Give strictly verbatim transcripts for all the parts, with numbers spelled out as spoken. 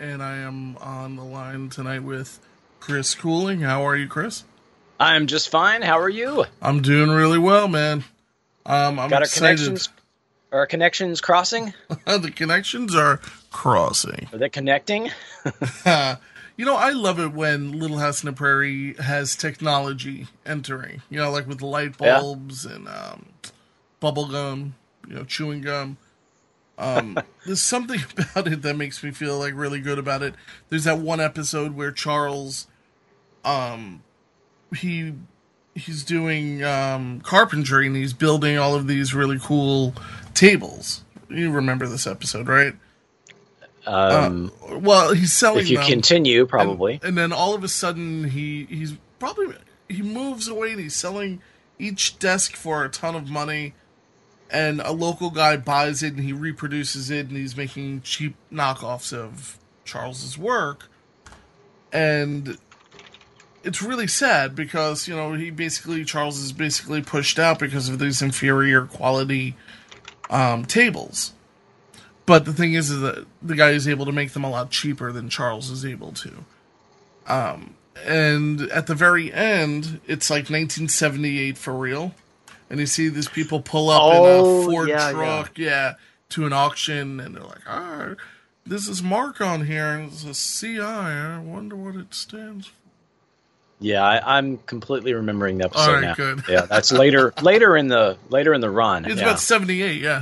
and I am on the line tonight with Chris Cooling. How are you, Chris? I'm just fine. How are you? I'm doing really well, man. Um, I'm Got our excited. connections, our connections crossing? The connections are crossing. Are they connecting? You know, I love it when Little House on the Prairie has technology entering. You know, like with light bulbs yeah. and um, bubble gum, you know, chewing gum. Um, there's something about it that makes me feel like really good about it. There's that one episode where Charles, um, he he's doing um, carpentry and he's building all of these really cool tables. You remember this episode, right? Um, uh, well, he's selling. If you them, continue, probably. And, and then all of a sudden, he he's probably he moves away and he's selling each desk for a ton of money. And a local guy buys it and he reproduces it and he's making cheap knockoffs of Charles's work. And it's really sad because, you know, he basically, Charles is basically pushed out because of these inferior quality um, tables. But the thing is, is that the guy is able to make them a lot cheaper than Charles is able to. Um, and at the very end, it's like nineteen seventy-eight for real. And you see these people pull up oh, in a Ford yeah, truck, yeah. yeah, to an auction, and they're like, ah, this is Mark on here, and it's a C I. I wonder what it stands for. Yeah, I, I'm completely remembering the episode All right, now. good. Yeah, that's later, later in the later in the run. It's yeah. about seventy-eight, yeah.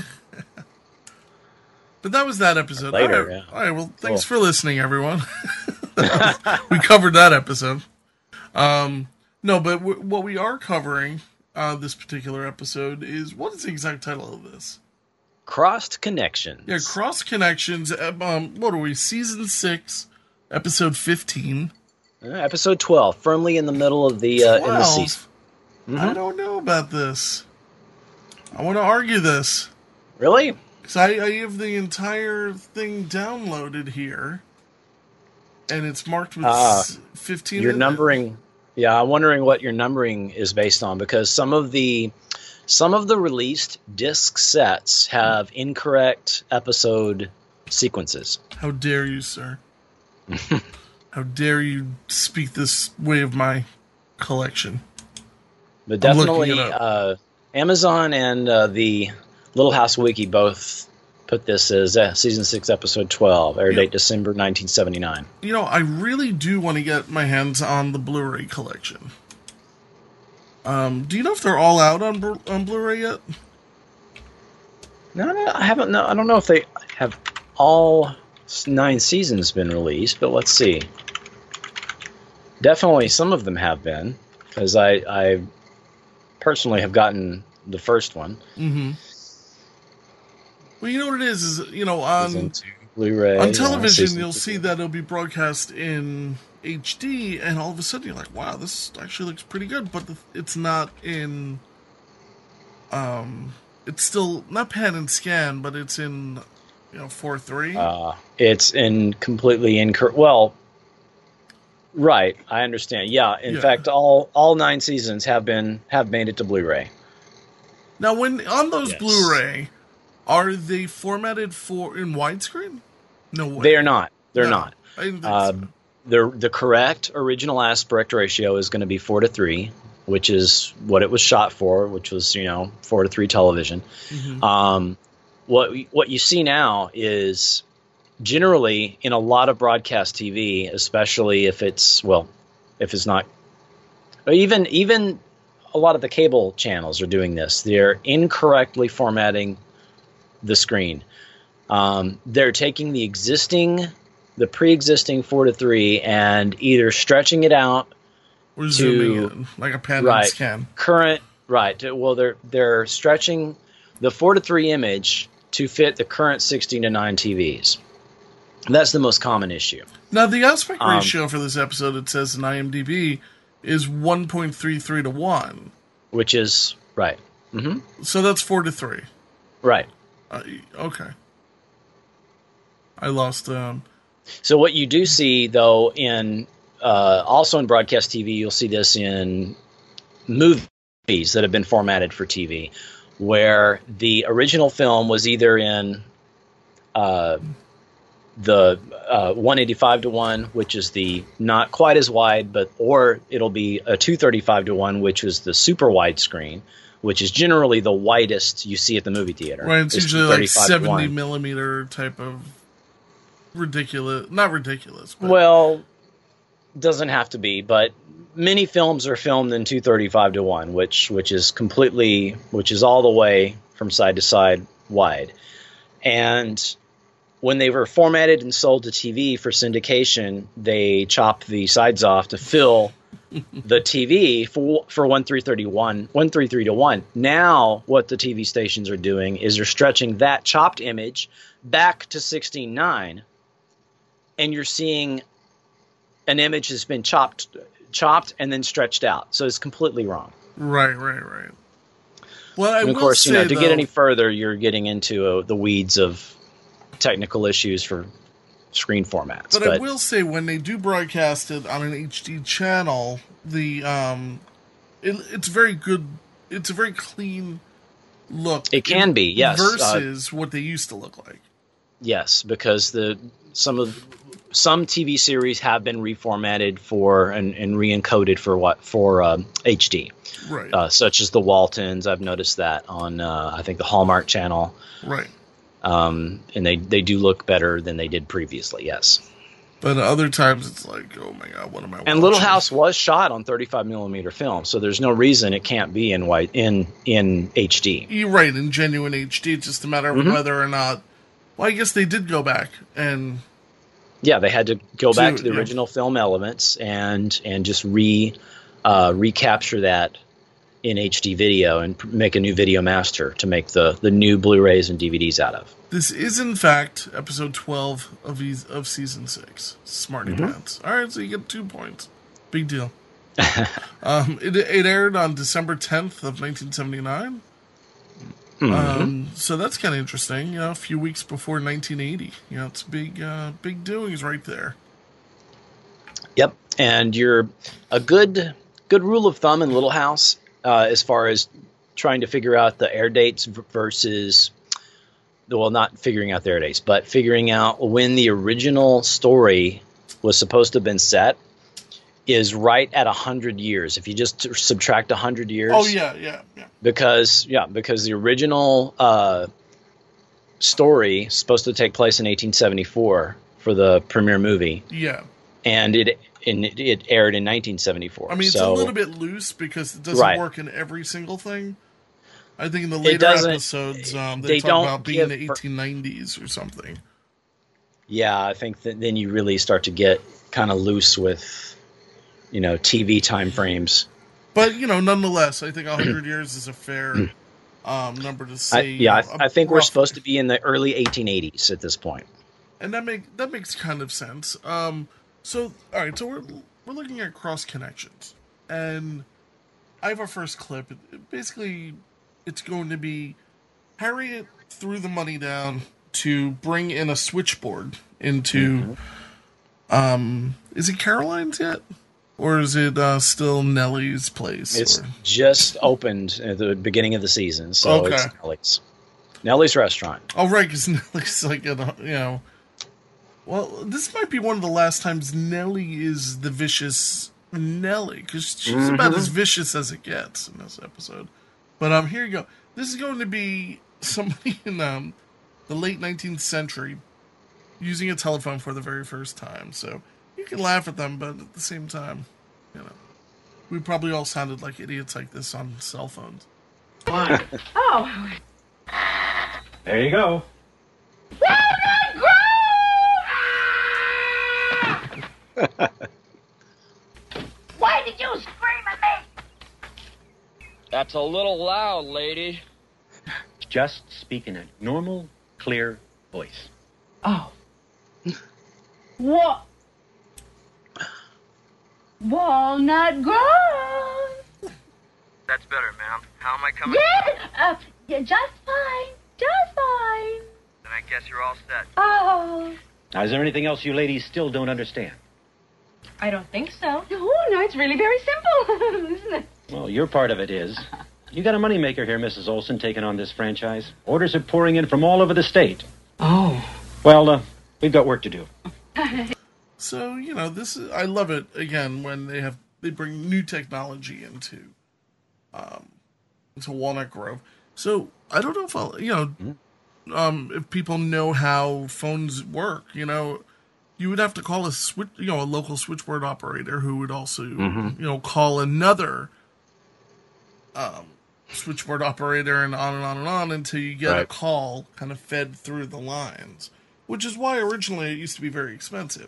But that was that episode. Later, All right, yeah. all right well, thanks cool. for listening, everyone. We covered that episode. Um, no, but w- what we are covering uh, this particular episode is, what is the exact title of this? Crossed Connections. Yeah, Cross Connections. Um, what are we? Season six, episode fifteen. Uh, episode twelve, firmly in the middle of the uh, in the season. Mm-hmm. I don't know about this. I want to argue this. Really? Because I, I have the entire thing downloaded here, and it's marked with uh, fifteen. Your numbering, yeah. I'm wondering what your numbering is based on, because some of the some of the released disc sets have incorrect episode sequences. How dare you, sir? How dare you speak this way of my collection? But definitely, uh, Amazon and uh, the Little House Wiki both put this as uh, season six, episode twelve, air date December nineteen seventy-nine. You know, I really do want to get my hands on the Blu-ray collection. Um, do you know if they're all out on Blu- on Blu-ray yet? No, no, I haven't. No, I don't know if they have all nine seasons been released, but let's see. Definitely, some of them have been, because I, I personally have gotten the first one. Mm-hmm. Well, you know what it is, is, you know, on Blu-ray, on television, yeah, you'll see that it'll be broadcast in H D, and all of a sudden you're like, wow, this actually looks pretty good, but the, it's not in, um, it's still, not pan and scan, but it's in, you know, four three. Uh, it's in completely incorrect, well, right, I understand, yeah, in yeah. fact, all, all nine seasons have been, have made it to Blu-ray. Now, when, on those yes. Blu-ray, are they formatted for in widescreen? No way. They are not. They're no, not. I didn't think uh, so. The the correct original aspect ratio is going to be four to three, which is what it was shot for, which was, you know, four to three television. Mm-hmm. Um, what what you see now is generally in a lot of broadcast T V, especially if it's well, if it's not, or even even a lot of the cable channels are doing this. They're incorrectly formatting the screen. Um, they're taking the existing, the pre-existing four to three, and either stretching it out We're to zooming in, like a pan right, and scan. current right. Well, they're they're stretching the four to three image to fit the current sixteen to nine T Vs. That's the most common issue. Now, the aspect Um, ratio for this episode, it says in IMDb, is one point three three to one. Which is right. Mm-hmm. So that's four to three. Right. Uh, okay. I lost. Um, So what you do see, though, in uh, also in broadcast T V, you'll see this in movies that have been formatted for T V, where the original film was either in uh, the uh, one eighty-five to one, which is the not quite as wide, but or it'll be a two thirty-five to one, which is the super wide screen, which is generally the widest you see at the movie theater. Right, it's usually like seventy millimeter type of ridiculous, not ridiculous. But. Well, doesn't have to be, but many films are filmed in two thirty-five to one, which which is completely, which is all the way from side to side wide. And when they were formatted and sold to T V for syndication, they chopped the sides off to fill the T V for for one three thirty-one, one thirty-three to one. Now, what the T V stations are doing is they're stretching that chopped image back to sixteen nine, and you're seeing an image that's been chopped, chopped and then stretched out. So it's completely wrong. Right, right, right. Well, I and of will course, you know, say, to though, get any further, you're getting into uh, the weeds of technical issues for screen formats. But, But I will say, when they do broadcast it on an H D channel, the um, it, it's very good. It's a very clean look. It can in, be, yes. Versus uh, what they used to look like. Yes, because the some of some T V series have been reformatted for and, and re-encoded for what for um, H D, right? Uh, such as the Waltons. I've noticed that on uh, I think the Hallmark Channel, right? Um, and they, they do look better than they did previously. Yes, but other times it's like, oh my god, what am I? And watching? Little House was shot on thirty-five millimeter film, so there's no reason it can't be in white in in H D. You're right, in genuine H D. It's just a matter of Mm-hmm. whether or not. Well, I guess they did go back and. Yeah, they had to go back To- to the yeah. original film elements and and just re uh, recapture that in H D video and pr- make a new video master to make the, the new Blu-rays and D V Ds out of. This is, in fact, episode twelve of these, of season six. Smarty Mm-hmm. Pants. All right, so you get two points. Big deal. um, it, it aired on December tenth of nineteen seventy-nine. Mm-hmm. Um, so that's kind of interesting. You know, a few weeks before nineteen eighty. You know, it's big, uh, big doings right there. Yep, and you're a good good rule of thumb in Little House uh, as far as trying to figure out the air dates v- versus, well, not figuring out the air dates, but figuring out when the original story was supposed to have been set is right at one hundred years. If you just subtract one hundred years. Oh, yeah, yeah, yeah. Because, yeah, because the original uh, story is supposed to take place in eighteen seventy-four for the premiere movie. Yeah. And it and it, it aired in nineteen seventy-four. I mean, it's so, a little bit loose because it doesn't Right. work in every single thing. I think in the later doesn't- episodes, um, they, they talk don't about being in give the per- eighteen nineties or something. Yeah, I think that then you really start to get kind of loose with, you know, T V time frames. But, you know, nonetheless, I think one hundred years is a fair um, number to I, say. yeah, you know, I, I think we're roughly. supposed to be in the early eighteen eighties at this point. And that make that makes kind of sense. Um, so, all right, so we're we're looking at cross connections, and I have our first clip. It, it basically, it's going to be Harriet threw the money down to bring in a switchboard into. Mm-hmm. Um, is it Caroline's yet, or is it uh, still Nellie's place? It's or? just opened at the beginning of the season, so Okay. it's Nellie's. Nellie's Restaurant. Oh, right, because Nellie's like, a, you know. Well, this might be one of the last times Nellie is the vicious Nellie, because she's Mm-hmm. about as vicious as it gets in this episode. But um, here you go. This is going to be somebody in um, the late nineteenth century using a telephone for the very first time. So you can laugh at them, but at the same time, you know, we probably all sounded like idiots like this on cell phones. Oh. There you go. Why did you scream at me? That's a little loud, lady. Just speak in a normal, clear voice. Oh. What? Walnut Grove. That's better, ma'am. How am I coming? Yes. Uh, yeah, just fine. Just fine. Then I guess you're all set. Oh. Now, is there anything else you ladies still don't understand? I don't think so. Oh, no, it's really very simple, isn't it? Well, your part of it is. You got a moneymaker here, Missus Olson, taking on this franchise. Orders are pouring in from all over the state. Oh. Well, uh, We've got work to do. So, you know, this is, I love it, again, when they have, they bring new technology into, um, into Walnut Grove. So, I don't know if I'll, you know, mm-hmm. um, if people know how phones work, you know, you would have to call a switch, you know, a local switchboard operator who would also, mm-hmm. you know, call another, um, switchboard operator, and on and on and on until you get right. a call kind of fed through the lines, which is why originally it used to be very expensive.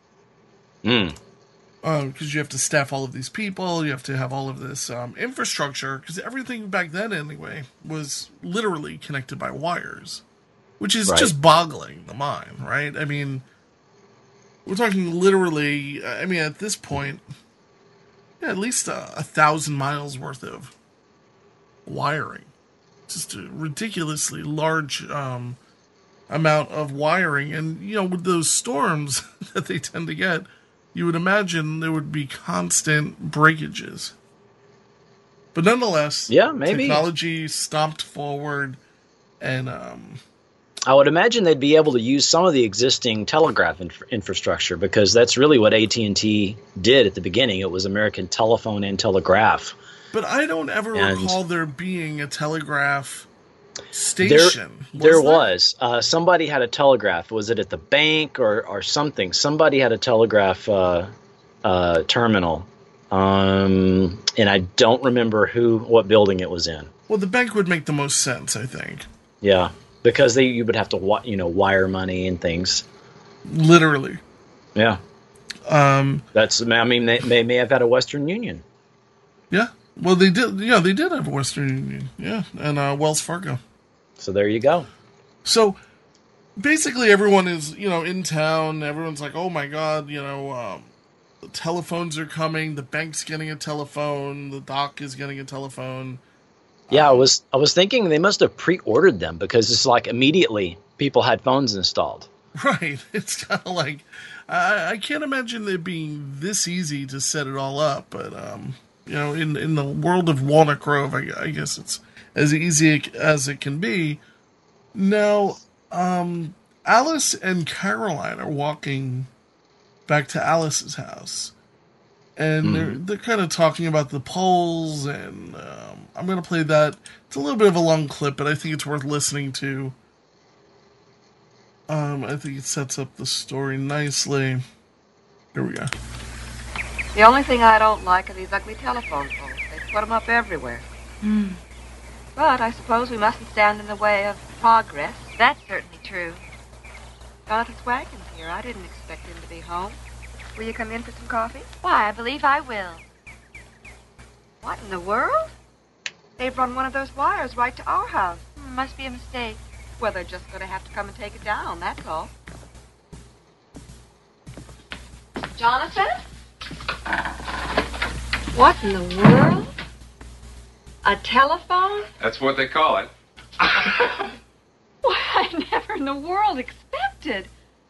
Mm. Um, because you have to staff all of these people, you have to have all of this um, infrastructure, because everything back then, anyway, was literally connected by wires, which is right. just boggling the mind, right? I mean, we're talking literally, I mean, at this point, yeah, at least a, a thousand miles worth of wiring. Just a ridiculously large um, amount of wiring, and, you know, with those storms that they tend to get, you would imagine there would be constant breakages. But nonetheless, yeah, maybe. Technology stomped forward, and um, I would imagine they'd be able to use some of the existing telegraph inf- infrastructure, because that's really what A T and T did at the beginning. It was American Telephone and Telegraph. But I don't ever and recall there being a telegraph station. There was. There, there? was. Uh, somebody had a telegraph. Was it at the bank or, or something? Somebody had a telegraph uh, uh, terminal. Um, and I don't remember who, what building it was in. Well, the bank would make the most sense, I think. Yeah, because they you would have to you know wire money and things. Literally. Yeah. Um, That's. I mean, they, they may have had a Western Union. Yeah. Well, they did. Yeah, they did have a Western Union. Yeah, and uh, Wells Fargo. So there you go. So basically, everyone is you know in town. Everyone's like, "Oh my God!" You know, um, the telephones are coming. The bank's getting a telephone. The dock is getting a telephone. Yeah, um, I was. I was thinking they must have pre-ordered them, because it's like immediately people had phones installed. Right. It's kind of like I, I can't imagine it being this easy to set it all up, but um. You know, in, in the world of Walnut Grove, I, I guess it's as easy as it can be. Now, um, Alice and Caroline are walking back to Alice's house. And mm. they're, they're kind of talking about the polls, and um, I'm going to play that. It's a little bit of a long clip, but I think it's worth listening to. Um, I think it sets up the story nicely. Here we go. The only thing I don't like are these ugly telephone poles. They put them up everywhere. Hmm. But I suppose we mustn't stand in the way of progress. That's certainly true. Jonathan's wagon's here. I didn't expect him to be home. Will you come in for some coffee? Why, I believe I will. What in the world? They've run one of those wires right to our house. Hmm, must be a mistake. Well, they're just going to have to come and take it down, that's all. Jonathan? What in the world? A telephone? That's what they call it. Why, I never in the world expected.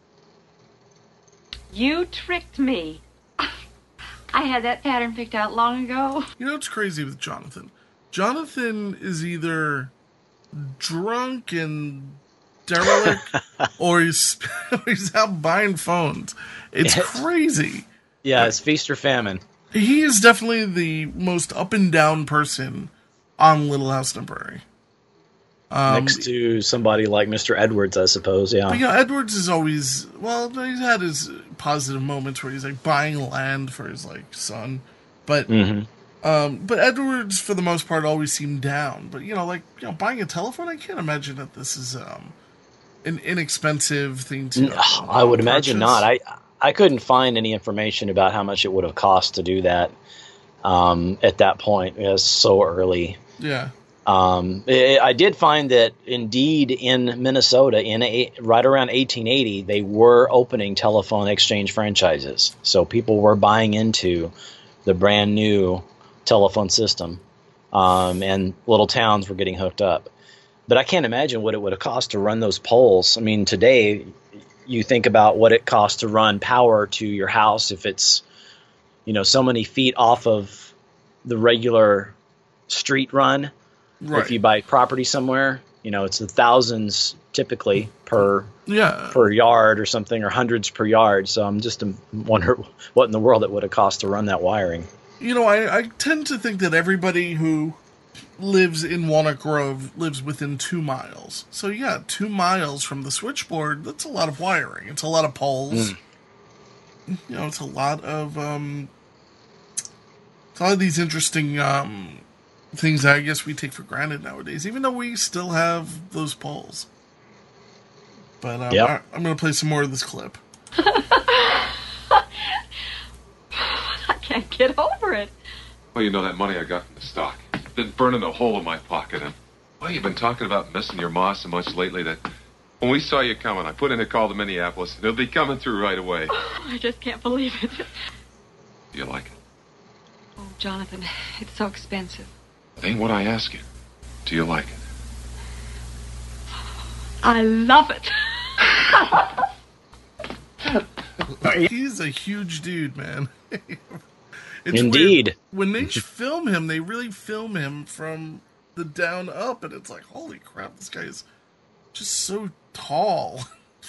You tricked me. I had that pattern picked out long ago. You know what's crazy with Jonathan? Jonathan is either drunk and derelict, or he's, he's out buying phones. It's crazy. Yeah, it's feast or famine. He is definitely the most up and down person on Little House on the Prairie. Um, Next to somebody like Mister Edwards, I suppose, yeah. But, yeah, Edwards is always, well, he's had his positive moments where he's, like, buying land for his, like, son. But, mm-hmm. um, but Edwards, for the most part, always seemed down. But, you know, like, you know, buying a telephone, I can't imagine that this is um, an inexpensive thing to no, I would purchase. Imagine not. I I couldn't find any information about how much it would have cost to do that um, at that point. It was so early. Yeah. Um, it, I did find that indeed in Minnesota, in a, right around eighteen eighty, they were opening telephone exchange franchises. So people were buying into the brand new telephone system, um, and little towns were getting hooked up. But I can't imagine what it would have cost to run those poles. I mean, today you think about what it costs to run power to your house if it's, you know, so many feet off of the regular street run. Right. If you buy property somewhere, You know, it's the thousands typically per Yeah. per yard or something, or hundreds per yard. So I'm just um, wonder what in the world it would have cost to run that wiring. You know, I, I tend to think that everybody who lives in Walnut Grove lives within two miles. So yeah, two miles from the switchboard, that's a lot of wiring. It's a lot of poles. Mm. You know, it's a lot of, um, it's a lot of these interesting, um, things that I guess we take for granted nowadays, even though we still have those poles. But um, yep. I, I'm going to play some more of this clip. I can't get over it. Well, you know that money I got from the stock. Been burning a hole in my pocket. And, well, you've been talking about missing your ma so much lately that when we saw you coming, I put in a call to Minneapolis, and it'll be coming through right away. Oh, I just can't believe it. Do you like it? Oh, Jonathan, it's so expensive. It ain't what I ask you. Do you like it? I love it. He's a huge dude, man. It's Indeed. Weird. When they film him, they really film him from the down up, and it's like, holy crap, this guy is just so tall.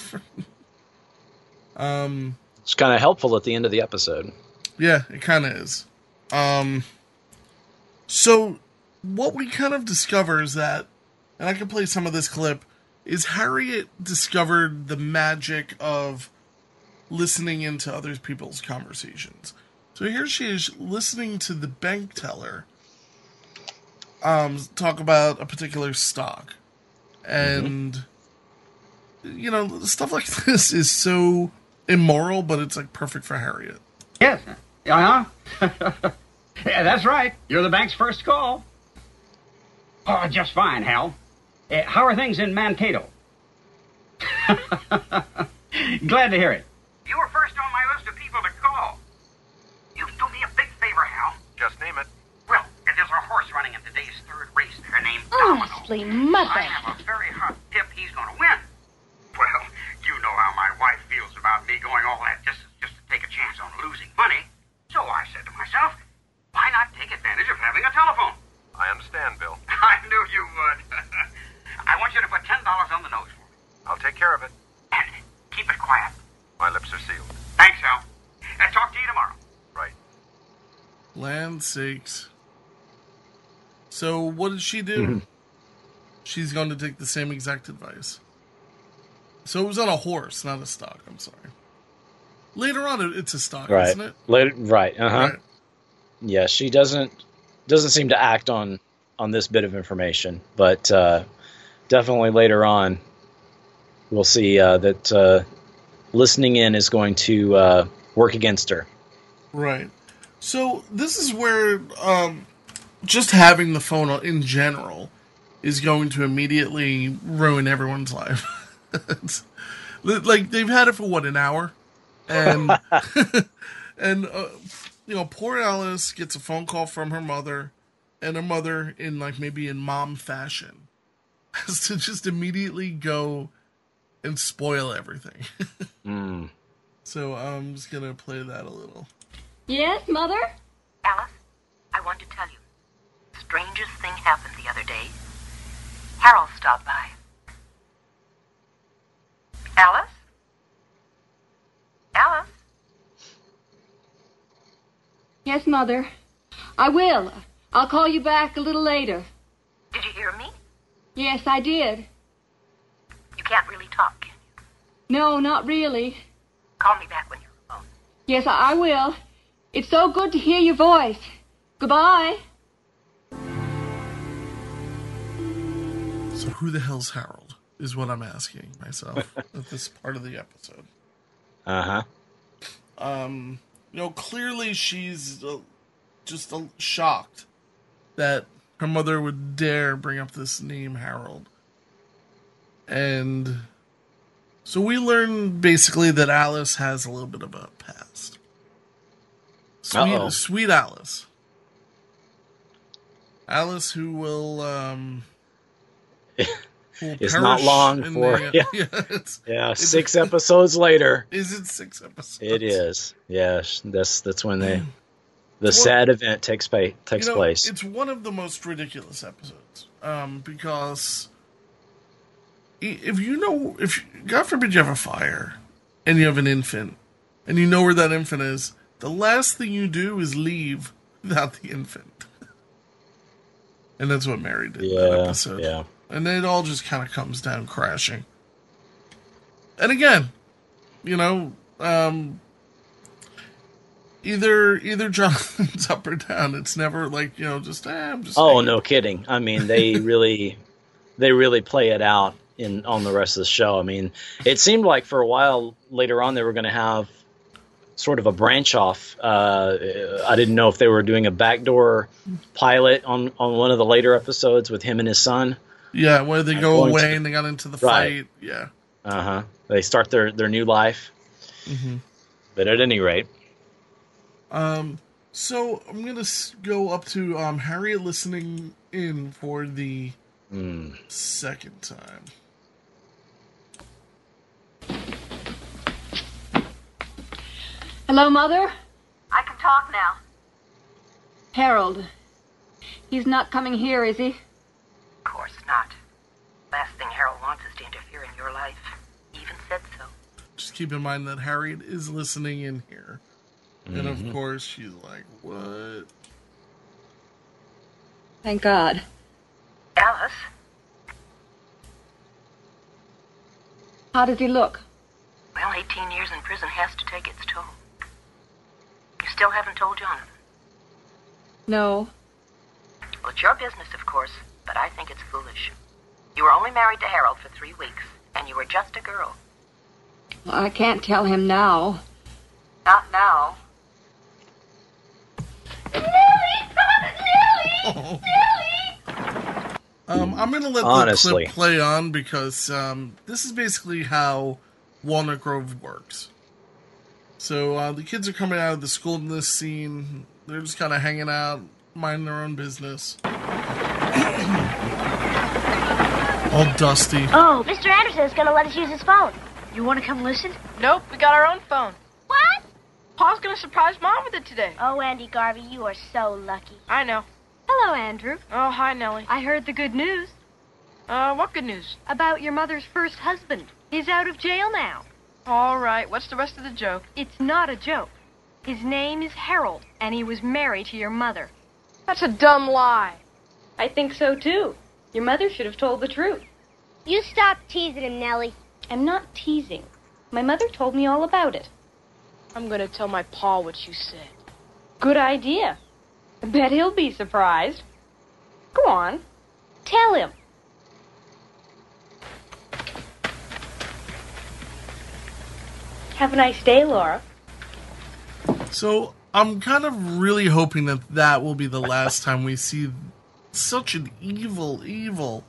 um, it's kind of helpful at the end of the episode. Yeah, it kind of is. Um, so what we kind of discover is that, and I can play some of this clip, is Harriet discovered the magic of listening into other people's conversations. So here she is listening to the bank teller um, talk about a particular stock. And, mm-hmm. you know, stuff like this is so immoral, but it's like perfect for Harriet. Yes. Uh-huh. Yeah, that's right. You're the bank's first call. Oh, just fine, Hal. Uh, how are things in Mankato? Glad to hear it. You were first on my list of people to call. You can do me a big favor, Hal. Just name it. Well, there's a horse running in today's third race. Her name's Honestly, Domino. Mother. I have a very hot tip he's going to win. Well, you know how my wife feels about me going all that just, just to take a chance on losing money. So I said to myself, why not take advantage of having a telephone? I understand, Bill. I knew you would. I want you to put ten dollars on the nose for me. I'll take care of it. And keep it quiet. My lips are sealed. Thanks, Hal. I'll talk to you tomorrow. Right. Land sakes. So what did she do? Mm-hmm. She's going to take the same exact advice. So it was on a horse, not a stock. I'm sorry. Later on, it's a stock, right. isn't it? Later, right. Uh huh. Right. Yeah, she doesn't doesn't seem to act on on this bit of information, but uh, definitely later on, we'll see uh, that uh, listening in is going to uh, work against her. Right. So this is where um, just having the phone in general is going to immediately ruin everyone's life. It's, like they've had it for what, an hour, and and uh, you know, poor Alice gets a phone call from her mother, and her mother, in like maybe in mom fashion, has to just immediately go and spoil everything. mm. So I'm just gonna play that a little. Yes, Mother? Alice, I want to tell you. The strangest thing happened the other day. Harold stopped by. Alice? Alice? Yes, Mother. I will. I'll call you back a little later. Did you hear me? Yes, I did. You can't really talk, can you? No, not really. Call me back when you're alone. Yes, I will. It's so good to hear your voice. Goodbye. So who the hell's Harold is what I'm asking myself at this part of the episode. Uh-huh. Um, you know, clearly she's uh, just uh, shocked that her mother would dare bring up this name Harold. And so we learn basically that Alice has a little bit of a past. Sweet, Uh-oh. sweet Alice. Alice who will, um... will it's not long for... the, uh, yeah, yeah, it's, yeah it's, six episodes later. Is it six episodes? It is. Yeah, that's that's when they... The Well, sad event takes, pa- takes you know, place. It's one of the most ridiculous episodes. Um, because if you know, if God forbid you have a fire and you have an infant and you know where that infant is, the last thing you do is leave without the infant. And that's what Mary did yeah, in that episode. Yeah. And it all just kind of comes down crashing. And again, you know, um, either either Jonathan's up or down. It's never like, you know, just, eh, I'm just... Oh, hanging. no kidding. I mean, they really, they really play it out in on the rest of the show. I mean, it seemed like for a while later on they were going to have sort of a branch off. Uh, I didn't know if they were doing a backdoor pilot on, on one of the later episodes with him and his son. Yeah, where they go Going away to- and they got into the Right. fight. Yeah. Uh-huh. They start their, their new life. Mm-hmm. But at any rate. Um, so I'm going to go up to um, Harriet listening in for the Mm. second time. Hello, Mother? I can talk now. Harold. He's not coming here, is he? Of course not. Last thing Harold wants is to interfere in your life. He even said so. Just keep in mind that Harriet is listening in here. And of Mhm. course, she's like, what? Thank God. Alice? How does he look? Well, eighteen years in prison has to take its toll. You still haven't told Jonathan? No. Well, it's your business, of course, but I think it's foolish. You were only married to Harold for three weeks, and you were just a girl. Well, I can't tell him now. Not now. Um, I'm going to let Honestly. the clip play on because um, this is basically how Walnut Grove works. So uh, the kids are coming out of the school in this scene. They're just kind of hanging out, minding their own business. All dusty. Oh, Mister Anderson is going to let us use his phone. You want to come listen? Nope, we got our own phone. What? Paul's gonna surprise Mom with it today. Oh, Andy Garvey, you are so lucky. I know. Hello, Andrew. Oh, hi, Nellie. I heard the good news Uh, what good news? about your mother's first husband. He's out of jail now. All right, what's the rest of the joke? It's not a joke. His name is Harold, and he was married to your mother. That's a dumb lie. I think so, too. Your mother should have told the truth. You stop teasing him, Nellie. I'm not teasing. My mother told me all about it. I'm gonna tell my pa what you said. Good idea. I bet he'll be surprised. Go on. Tell him. Have a nice day, Laura. So I'm kind of really hoping that that will be the last time we see such an evil, evil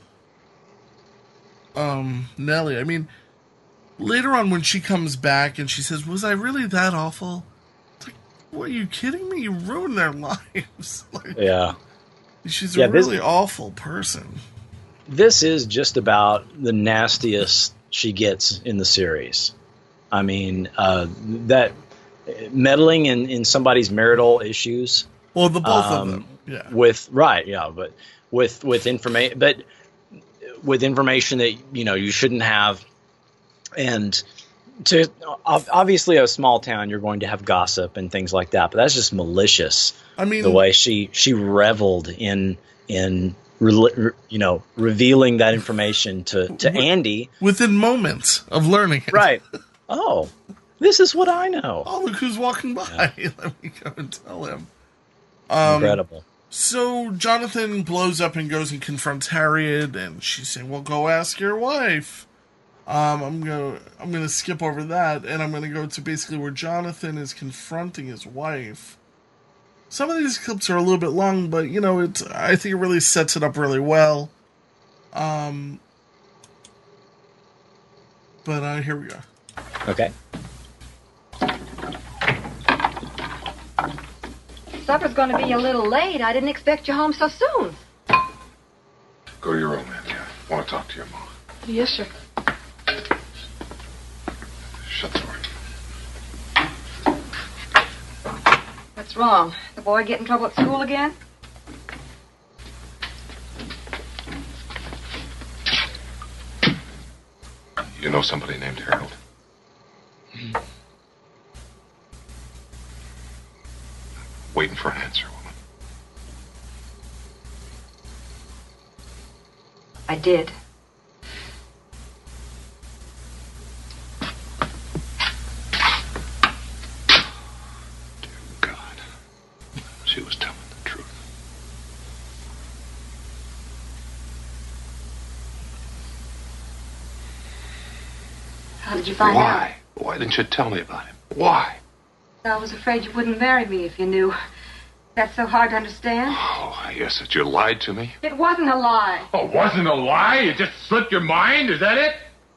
um, Nellie. I mean, later on when she comes back and she says, was I really that awful? It's like, what, are you kidding me? You ruined their lives. Like, Yeah. she's Yeah, a this- really awful person. This is just about the nastiest she gets in the series. I mean, uh, that meddling in, in somebody's marital issues. Well, the both um, of them. Yeah. With right, yeah, but with with information, but with information that you know you shouldn't have, and to ob- obviously a small town, you're going to have gossip and things like that. But that's just malicious. I mean, the way she she reveled in in re- you know revealing that information to to Andy within moments of learning it. Right. Oh, this is what I know. Oh, look who's walking by. Let me go and tell him. Um, Incredible. So Jonathan blows up and goes and confronts Harriet, and she's saying, "Well, go ask your wife." Um, I'm gonna I'm gonna skip over that, and I'm gonna go to basically where Jonathan is confronting his wife. Some of these clips are a little bit long, but you know, it's I think it really sets it up really well. Um, but uh, here we go. Okay. Supper's going to be a little late. I didn't expect you home so soon. Go to your room, man. Yeah. I want to talk to your mom. Yes, sir. Shut the door. What's wrong? The boy get in trouble at school again? You know somebody named Harold? Waiting for an answer, woman. I did. She was telling the truth. How did you find Why? out? Why didn't you tell me about him? Why? I was afraid you wouldn't marry me if you knew. That's so hard to understand. Oh, I guess that you lied to me. It wasn't a lie. Oh, it wasn't a lie? You just slipped your mind? Is that it?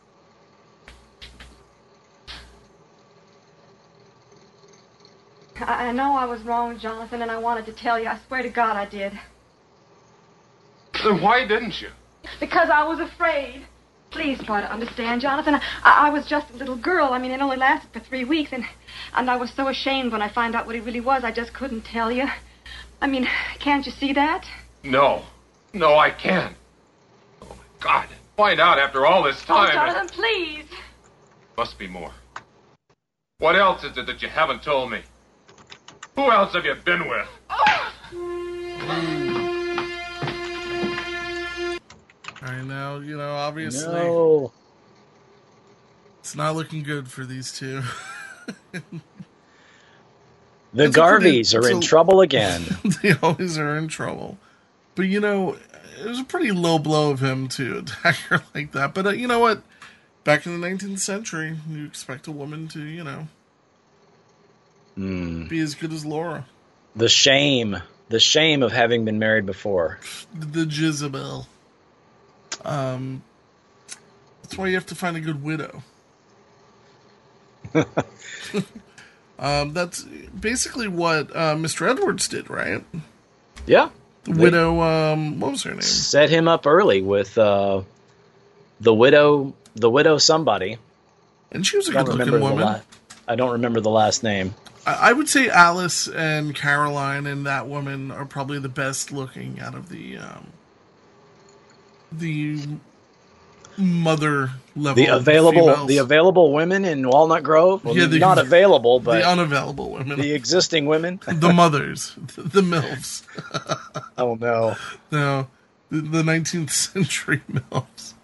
I, I know I was wrong, Jonathan, and I wanted to tell you. I swear to God I did. Then why didn't you? Because I was afraid. Please try to understand, Jonathan. I, I was just a little girl. I mean, it only lasted for three weeks, and, and I was so ashamed when I found out what he really was, I just couldn't tell you. I mean, can't you see that? No. No, I can't. Oh, my God. Find out after all this time. Oh, Jonathan, please. Must be more. What else is it that you haven't told me? Who else have you been with? I know, you know, obviously. No. It's not looking good for these two. The It's a Garveys pretty- are in so- trouble again. They always are in trouble. But, you know, it was a pretty low blow of him to attack her like that. But uh, you know what? Back in the nineteenth century, you expect a woman to, you know, Hmm. be as good as Laura. The shame. The shame of having been married before. The Jezebel. Um, that's why you have to find a good widow. um, that's basically what uh, Mister Edwards did, right? Yeah. The widow, um, what was her name? Set him up early with uh, the widow, the widow somebody. And she was a I don't good-looking remember the woman. la- I don't remember the last name. I I would say Alice and Caroline and that woman are probably the best looking out of the um, the mother level. The available, females. the available women in Walnut Grove. Well, Yeah, the- not available, but the unavailable women, the existing women, the mothers, the milfs. Oh no, no, the, the nineteenth century milfs.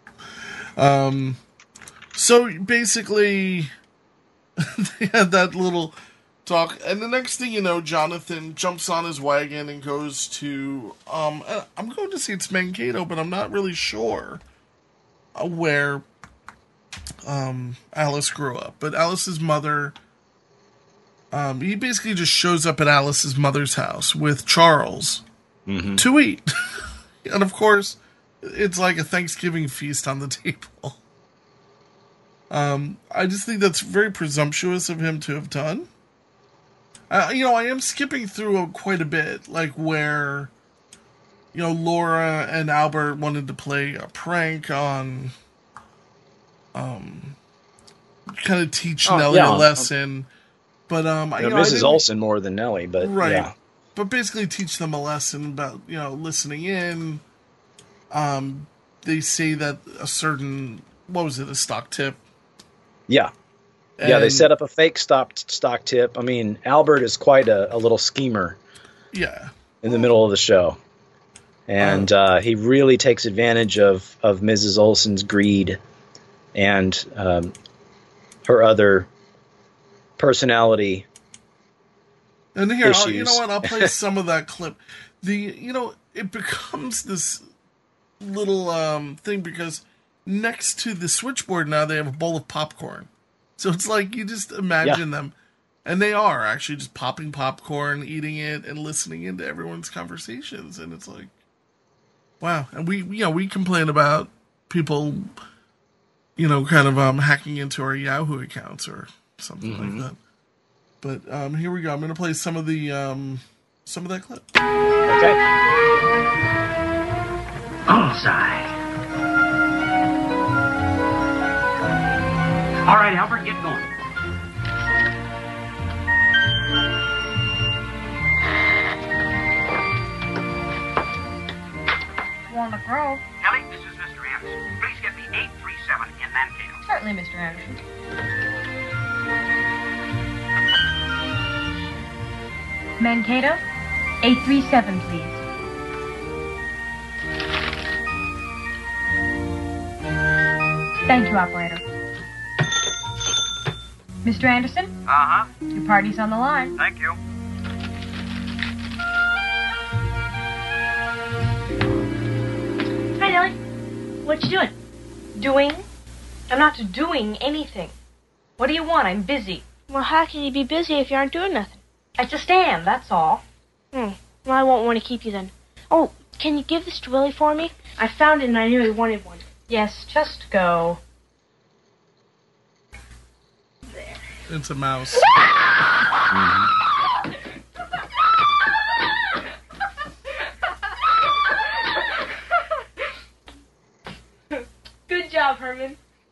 Um, so basically, they had that little talk, and the next thing you know, Jonathan jumps on his wagon and goes to. Um, uh, I'm going to say it's Mankato, but I'm not really sure uh, where um, Alice grew up. But Alice's mother, um, he basically just shows up at Alice's mother's house with Charles Mm-hmm. to eat, and of course, it's like a Thanksgiving feast on the table. Um, I just think that's very presumptuous of him to have done. Uh, you know, I am skipping through quite a bit, like where, you know, Laura and Albert wanted to play a prank on, um, kind of teach Oh, Nellie yeah. a lesson. But, um, I- You you know, know, I Missus didn't- Olsen more than Nellie, but Right. yeah. But basically teach them a lesson about, you know, listening in. Um, they say that a certain, what was it, a stock tip? Yeah. Yeah, they And- set up a fake stock stock tip. I mean, Albert is quite a, a little schemer Yeah. in the middle of the show. And uh, he really takes advantage of, of Missus Olsen's greed and um, her other personality And here, I'll, you issues. know what? I'll play some of that clip. The you know, it becomes this little um, thing because next to the switchboard now they have a bowl of popcorn. So it's like you just imagine Yeah. them, and they are actually just popping popcorn, eating it, and listening into everyone's conversations. And it's like, wow. And we, you know, we complain about people, you know, kind of um, hacking into our Yahoo accounts or something Mhm. like that. But um, here we go. I'm going to play some of the um, some of that clip. Okay. Bullseye. All right, Albert, get going. Walnut Grove. Ellie, this is Mister Anderson. Please get me eight three seven in Mankato. Mister Anderson. Mankato, eight three seven, please. Thank you, operator. Mister Anderson? Uh-huh. Your party's on the line. Thank you. Hi, Nellie. What you doing? Doing? I'm not doing anything. What do you want? I'm busy. Well, how can you be busy if you aren't doing nothing? I just am, that's all. Hmm. Well, I won't want to keep you then. Oh, can you give this to Willie for me? I found it and I knew he wanted one. Yes, just go. It's a mouse. Mm-hmm. Good job, Herman.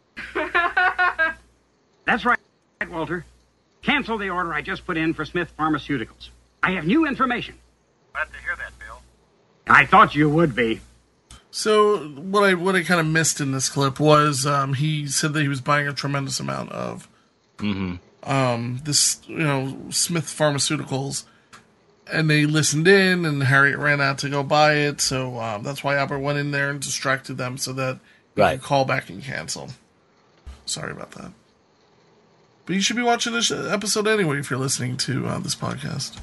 That's right, Walter. Cancel the order I just put in for Smith Pharmaceuticals. I have new information. Glad to hear that, Bill. I thought you would be. So what I what I kind of missed in this clip was um, he said that he was buying a tremendous amount of Mm-hmm. um, this, you know, Smith Pharmaceuticals, and they listened in, and Harriet ran out to go buy it. So um, that's why Albert went in there and distracted them so that he Right. could call back and cancel. Sorry about that. But you should be watching this episode anyway if you're listening to uh, this podcast.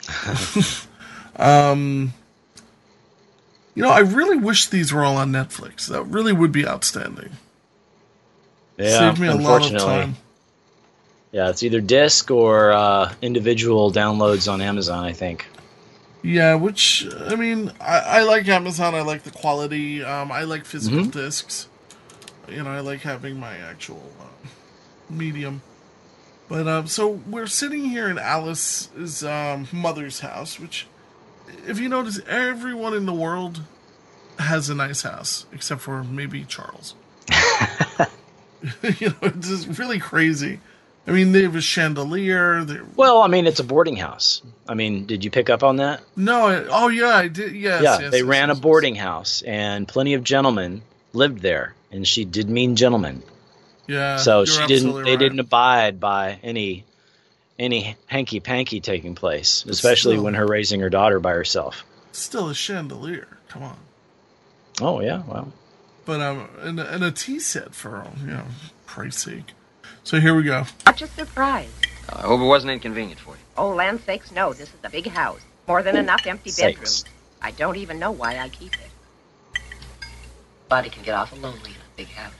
um, you know, I really wish these were all on Netflix. That really would be outstanding. Yeah, Saved me a lot of unfortunately. time. Yeah, it's either disc or uh, individual downloads on Amazon, I think. Yeah, which, I mean, I, I like Amazon. I like the quality. Um, I like physical Mhm. discs. You know, I like having my actual uh, medium. But, um, so we're sitting here in Alice's um, mother's house, which, if you notice, everyone in the world has a nice house, except for maybe Charles. You know, it's just really crazy. I mean, they have a chandelier. They're... Well, I mean, it's a boarding house. I mean, did you pick up on that? No, I, oh yeah, I did. Yes, yeah, yes, they yes, ran yes, a boarding house, and plenty of gentlemen lived there, and she did mean gentlemen. Yeah, so you're she didn't. absolutely They right. didn't abide by any any hanky panky taking place, especially still- when her raising her daughter by herself. Still a chandelier. Come on. Oh yeah, well. But um, and, and a tea set for, you know, Christ's sake. So here we go. Such a surprise. I hope it wasn't inconvenient for you. Oh, land sakes, no. This is a big house. More than enough empty Sakes. bedrooms. I don't even know why I keep it. Body can get awful lonely in a big house.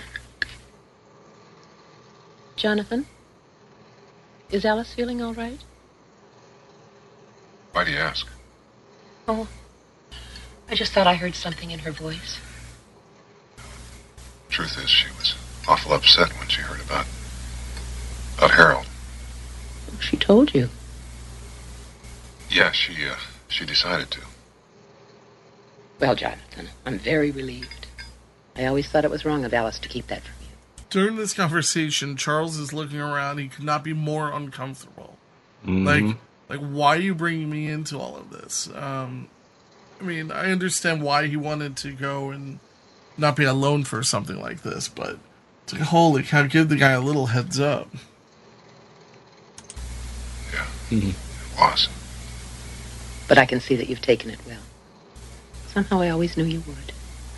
Jonathan, is Alice feeling all right? Why do you ask? Oh, I just thought I heard something in her voice. Truth is, she was awful upset when she heard about about Harold. She told you. Yeah, she uh, she decided to. Well, Jonathan, I'm very relieved. I always thought it was wrong of Alice to keep that from you. During this conversation, Charles is looking around. He could not be more uncomfortable. Mhm. Like, like, why are you bringing me into all of this? Um, I mean, I understand why he wanted to go and not be alone for something like this, but it's like, holy cow, give the guy a little heads up. Mhm. It was. But I can see that you've taken it well. Somehow I always knew you would.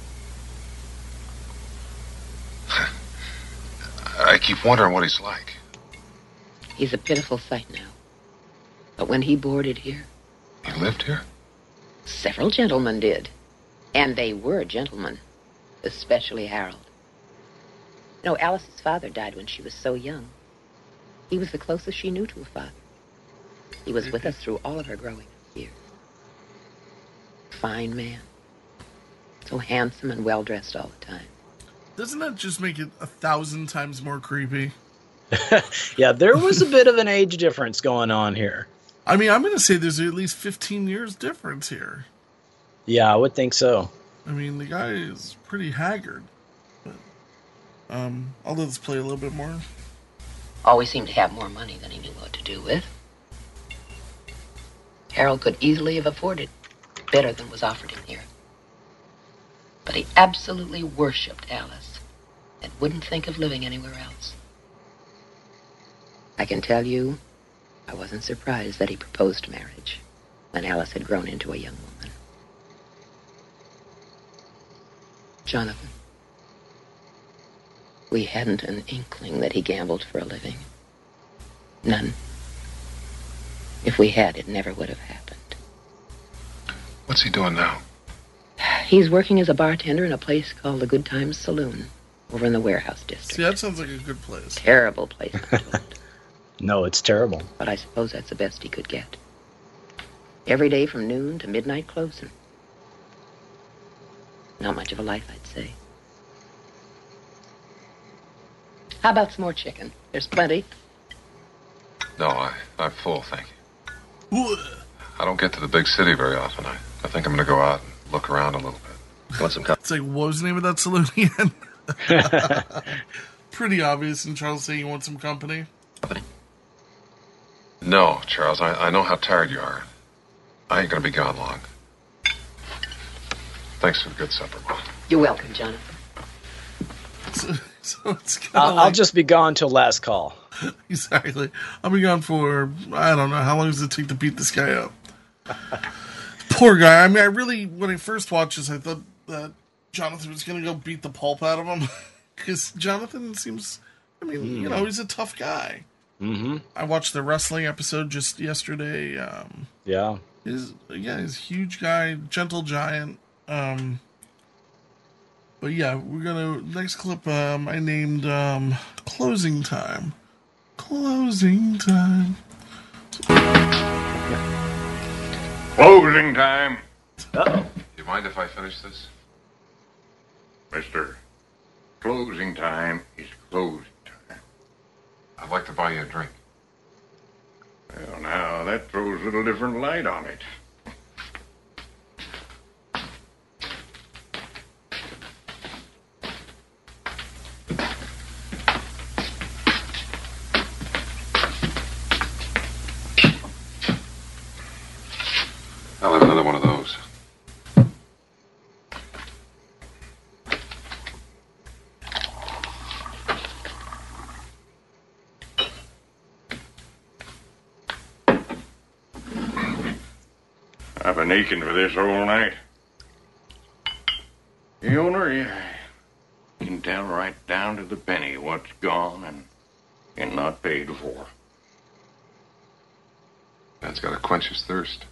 I keep wondering what he's like. He's a pitiful sight now. But when he boarded here, He lived here? several gentlemen did. And they were gentlemen. Especially Harold. You know, Alice's father died when she was so young. He was the closest she knew to a father. He was with us through all of her growing up years. Fine man. So handsome and well-dressed all the time. Doesn't that just make it a thousand times more creepy? Yeah, there was a bit of an age difference going on here. I mean, I'm going to say there's at least fifteen years difference here. Yeah, I would think so. I mean, the guy is pretty haggard. But, um, I'll let this play a little bit more. Always seemed to have more money than he knew what to do with. Harold could easily have afforded better than was offered him here. But he absolutely worshipped Alice. and wouldn't think of living anywhere else. I can tell you, I wasn't surprised that he proposed marriage when Alice had grown into a young woman. Jonathan, we hadn't an inkling that he gambled for a living. None. If we had, it never would have happened. What's he doing now? He's working as a bartender in a place called the Good Times Saloon over in the Warehouse District. See, that sounds like a good place. Terrible place, I'm told. No, it's terrible. But I suppose that's the best he could get. Every day from noon to midnight closing. Not much of a life, I'd say. How about some more chicken? There's plenty. No, I, I'm full, thank you. I don't get to the big city very often. I, I think I'm going to go out and look around a little bit. Want some It's like, what was the name of that saloon again? Pretty obvious in Charles saying you want some company. No, Charles, I, I know how tired you are. I ain't going to be gone long. Thanks for the good supper, Will. You're welcome, Jonathan. So, so it's kind I'll, of I'll like, just be gone till last call. Exactly. I'll be gone for, I don't know, how long does it take to beat this guy up? Poor guy. I mean, I really, when I first watched this, I thought that Jonathan was going to go beat the pulp out of him. Because Jonathan seems, I mean, mm. you know, he's a tough guy. Mm-hmm. I watched the wrestling episode just yesterday. Um, yeah. He's, yeah, he's a huge guy, gentle giant. Um, but yeah, we're going to, next clip, um, I named um, Closing Time. Closing time. Closing time. Uh-oh. You mind if I finish this? Mister, closing time is closing time. I'd like to buy you a drink. Well, now, that throws a little different light on it. I'll have another one of those. I've been aching for this all night. The owner, yeah, can tell right down to the penny what's gone and, and not paid for. That's got to quench his thirst.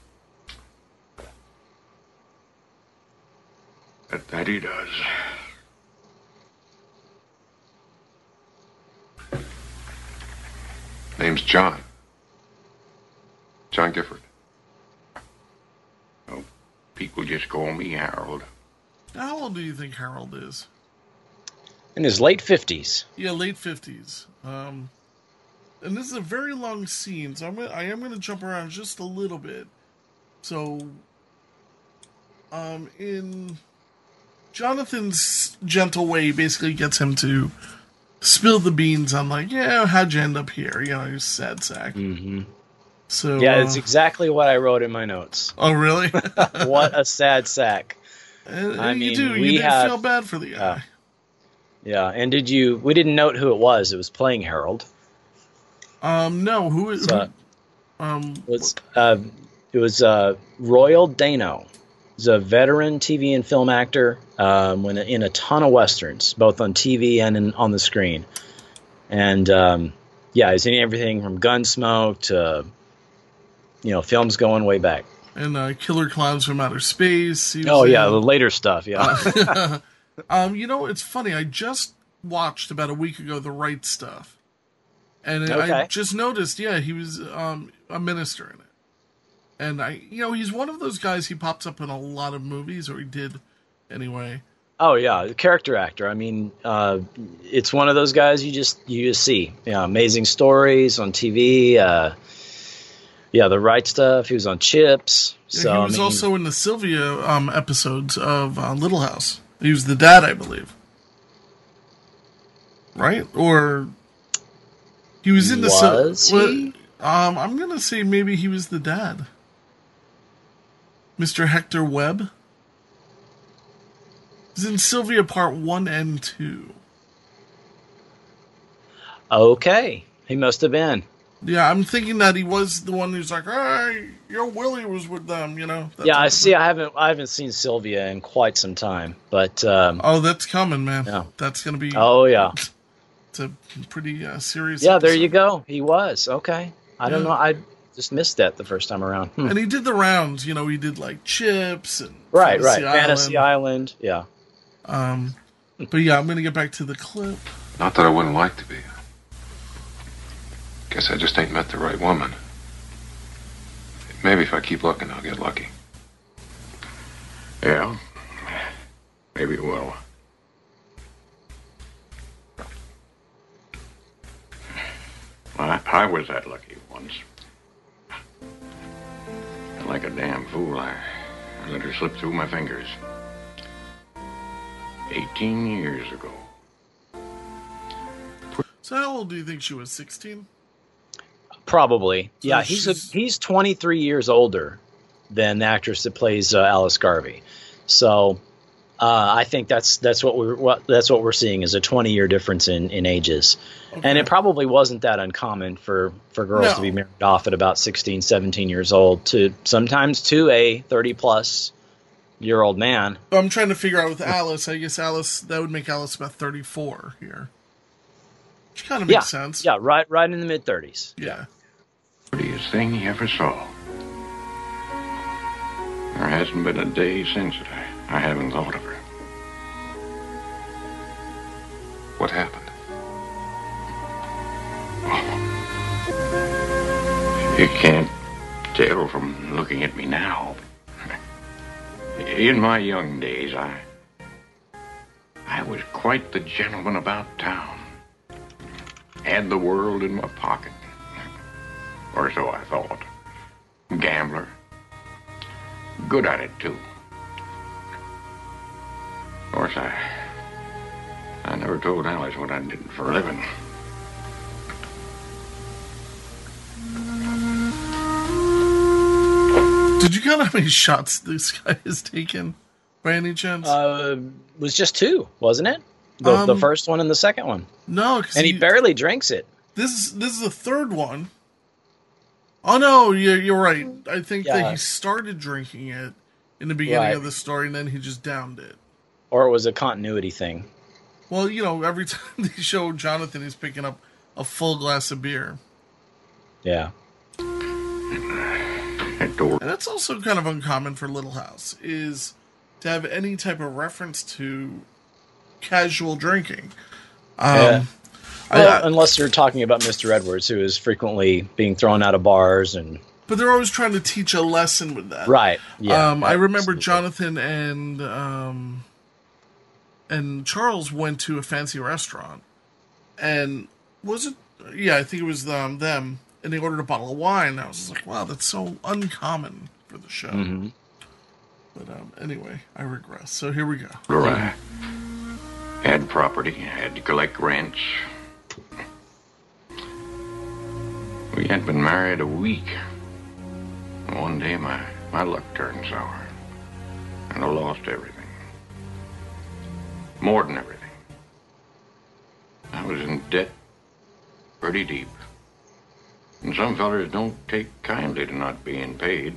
That, that he does. Name's John. John Gifford. Oh, people just call me Harold. How old do you think Harold is? In his late fifties. Yeah, late fifties. Um, and this is a very long scene, so I'm gonna, I am going to jump around just a little bit. So, um, in Jonathan's gentle way, basically gets him to spill the beans on, like, yeah, how'd you end up here? You know, you're sad sack. Mm-hmm. So, yeah, uh, it's exactly what I wrote in my notes. Oh, really? What a sad sack. Uh, I you mean, do. we You did have, feel bad for the guy. Uh, yeah, and did you... We didn't note who it was. It was playing Harold. Um, no, who is... So, who, um, it was, uh, it was uh, Royal Dano. He's a veteran T V and film actor um, when in a ton of westerns, both on T V and in, on the screen. And, um, yeah, he's in everything from Gunsmoke to, you know, films going way back. And uh, Killer Clowns from Outer Space. He was Oh, yeah, in- the later stuff, yeah. Uh, um, you know, it's funny. I just watched about a week ago The Right Stuff. And Okay. I just noticed, yeah, he was um, a minister in it. And, I, you know, he's one of those guys, he pops up in a lot of movies, or he did anyway. Oh yeah, the character actor. I mean, uh, it's one of those guys you just you just see. Yeah, amazing stories on T V. Uh, yeah, The Right Stuff. He was on Chips. Yeah, So he was I mean, also in the Sylvia um, episodes of uh, Little House. He was the dad, I believe. Right? Or he was in the... Was Syl- he? Um, I'm going to say maybe he was the dad. Mister Hector Webb. He's in Sylvia Part one and two. Okay, he must have been. Yeah, I'm thinking that he was the one who's like, "Hey, your Willie was with them," you know. Yeah, I see. I haven't I haven't seen Sylvia in quite some time, but um, oh, that's coming, man. Yeah. That's gonna be. Oh yeah, it's a pretty uh, serious. Yeah, episode. there you go. He was okay. I Yeah. don't know. I just missed that the first time around. Hmm. And he did the rounds. You know, he did like Chips and Right, Fantasy right. Fantasy Island. Yeah. Um, but yeah, I'm gonna get back to the clip. Not that I wouldn't like to be. Guess I just ain't met the right woman. Maybe if I keep looking, I'll get lucky. Yeah, maybe it will. I, I was that lucky once. And like a damn fool, I, I let her slip through my fingers. Eighteen years ago. So how old do you think she was? sixteen? Probably. So yeah, he's a, he's twenty-three years older than the actress that plays uh, Alice Garvey. So uh, I think that's that's what we're what, that's what we're seeing is a twenty year difference in, in ages. Okay. And it probably wasn't that uncommon for, for girls No. to be married off at about sixteen, seventeen years old to sometimes to a thirty plus year old man. I'm trying to figure out with Alice. I guess Alice, that would make Alice about thirty-four here. Which kind of makes yeah. sense. Yeah, right right in the mid thirties. Yeah. Prettiest thing he ever saw. There hasn't been a day since that I, I haven't thought of her. What happened? You can't tell from looking at me now. In my young days, I... I was quite the gentleman about town. Had the world in my pocket. Or so I thought. Gambler. Good at it, too. Of course, I... I never told Alice what I did for a living. Did you count how many shots this guy has taken, by any chance? Uh, it was just two, wasn't it? The, Um, the first one and the second one. No, 'cause and he, he- barely drinks it. This is this is the third one. Oh no, you're, you're right. I think that Yeah. he started drinking it in the beginning Right. of the story, and then he just downed it. Or it was a continuity thing. Well, you know, every time they show Jonathan, he's picking up a full glass of beer. Yeah. And that's also kind of uncommon for Little House, is to have any type of reference to casual drinking. Um, yeah. I- Well, I- unless you're talking about Mister Edwards, who is frequently being thrown out of bars and But they're always trying to teach a lesson with that. Right, yeah, Um, I remember absolutely. Jonathan and um, and Charles went to a fancy restaurant, and was it? Yeah, I think it was um, them, and they ordered a bottle of wine. I was just like, wow, that's so uncommon for the show. Mhm. But um, anyway, I regress. So here we go. Right. Had property, had to collect rents. We hadn't been married a week. One day my, my luck turned sour. And I lost everything. More than everything. I was in debt pretty deep. And some fellers don't take kindly to not being paid.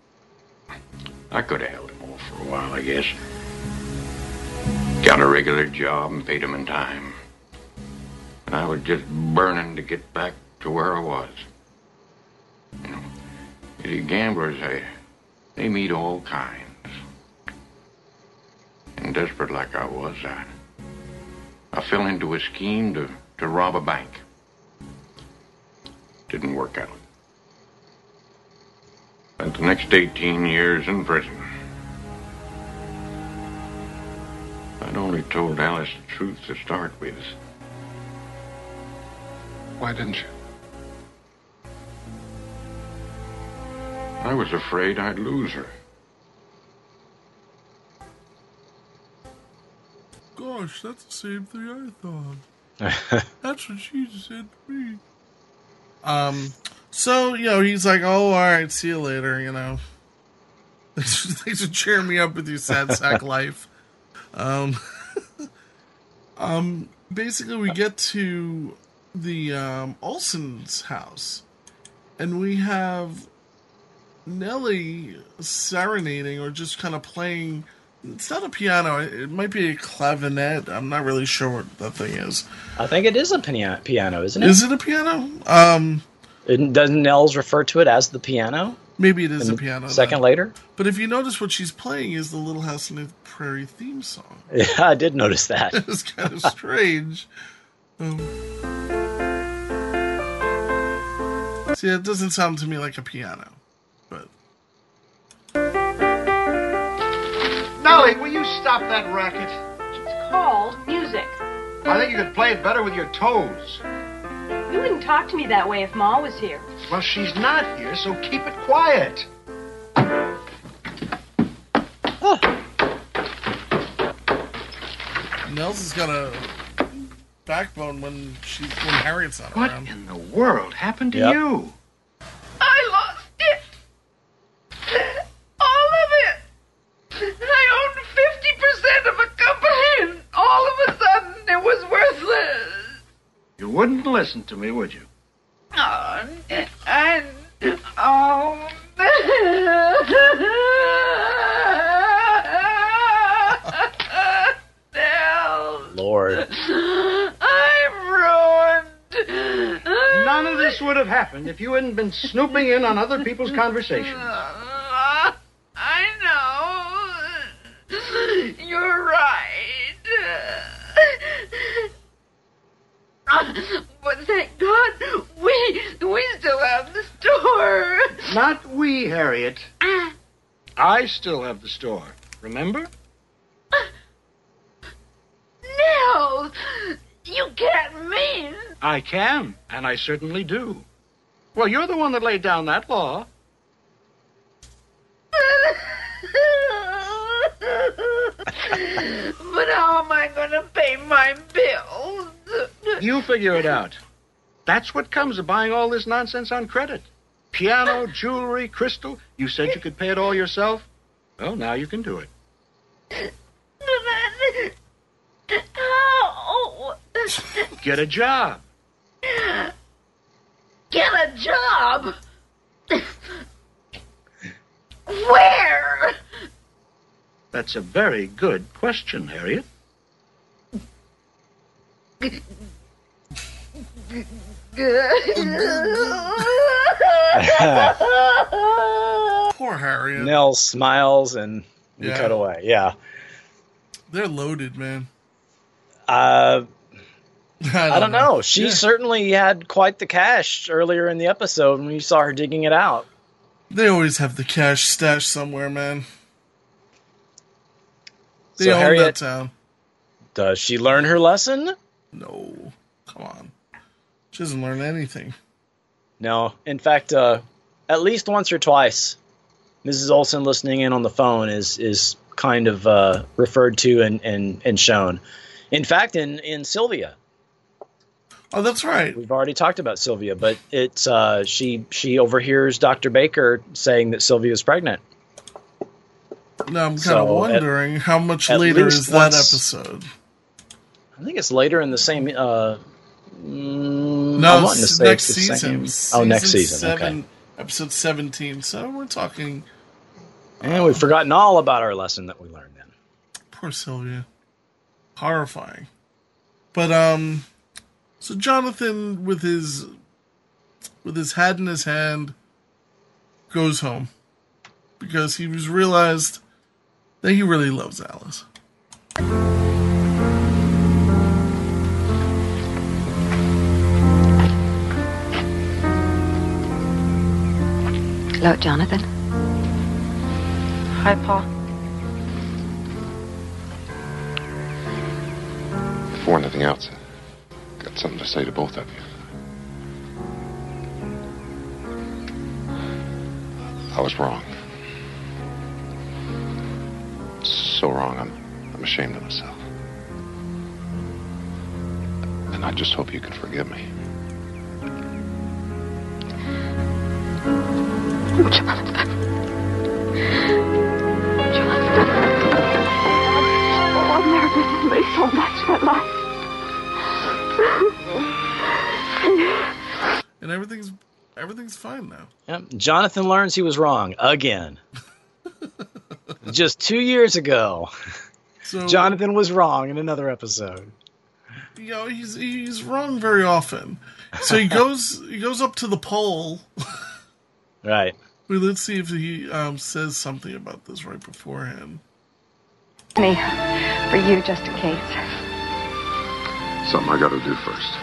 I could have held him off for a while, I guess. Got a regular job and paid him in time. And I was just burning to get back to where I was. You know, you see, gamblers, they, they meet all kinds. And desperate like I was, I, I fell into a scheme to, to rob a bank. Didn't work out. Spent the next eighteen years in prison. I'd only told Alice the truth to start with. Why didn't you? I was afraid I'd lose her. Gosh, that's the same thing I thought. That's what she said to me. Um, so, you know, he's like, oh, all right, see you later, you know. Thanks for cheering me up with your sad sack life. Um, um, basically, we get to the um, Olsen's house, and we have Nellie serenading or just kind of playing. It's not a piano. It might be a clavinet. I'm not really sure what that thing is. I think it is a piano, piano isn't it? Is it a piano? Um, Isn't- Doesn't Nels refer to it as the piano? maybe it is And a piano. Second then. later? But if you notice, what she's playing is the Little House on the Prairie theme song. Yeah, I did notice that. It's kind of strange. Um, see, it doesn't sound to me like a piano. But Nellie, will you stop that racket? It's called music. I think you could play it better with your toes. You wouldn't talk to me that way if Ma was here. Well, she's not here, so keep it quiet. Nels has got a backbone when she's when Harriet's not What around. in the world happened to Yep. you? I lost it. All of it. I owned fifty percent of a company, and all of a sudden it was worthless. You wouldn't listen to me, would you? Oh, and, oh. Lord. I'm ruined. None of this would have happened if you hadn't been snooping in on other people's conversations. Uh, I know. You're right. But thank God we we still have the store. Not we, Harriet. I still have the store. Remember? Nels, you can't mean. I can, and I certainly do. Well, you're the one that laid down that law. But how am I going to pay my bills? You figure it out. That's what comes of buying all this nonsense on credit. Piano, jewelry, crystal. You said you could pay it all yourself? Well, now you can do it. How? Get a job. Get a job? Where? That's a very good question, Harriet. Poor Harriet. Nels smiles and we Yeah. cut away. Yeah. They're loaded, man. Uh, I I don't know. know. She Yeah. certainly had quite the cash earlier in the episode when you saw her digging it out. They always have the cash stashed somewhere, man. They So own Harriet- that town. Does she learn her lesson? No. Come on. She doesn't learn anything. No. In fact, uh, at least once or twice, Missus Olsen listening in on the phone is is kind of uh, referred to and, and, and shown. In fact, in, in Sylvia. Oh, that's right. We've already talked about Sylvia, but it's uh, she she overhears Doctor Baker saying that Sylvia's pregnant. Now I'm kind So, of wondering how much at later least is that once- episode? I think it's later in the same. Uh, mm, No, I'm wanting to it's say next it's the season. same- Oh, next season. Seven, Okay. Episode seventeen. So we're talking. And we've forgotten all about our lesson that we learned then. Poor Sylvia. Horrifying. But um so Jonathan with his with his hat in his hand goes home because he was realized that he really loves Alice. Hello, Jonathan. Hi, Pa. Before anything else, I got something to say to both of you. I was wrong. So wrong, I'm, I'm ashamed of myself. And I just hope you can forgive me. Jonathan. Jonathan. Oh, I've never been to me so much in my life. and everything's everything's fine now. Yep. Jonathan learns he was wrong again. Just two years ago, So, Jonathan was wrong in another episode. You know, he's he's wrong very often. So he goes he goes up to the pole. Right. Well, let's see if he um, says something about this right beforehand. Me, for you, just in case. Something I gotta do first.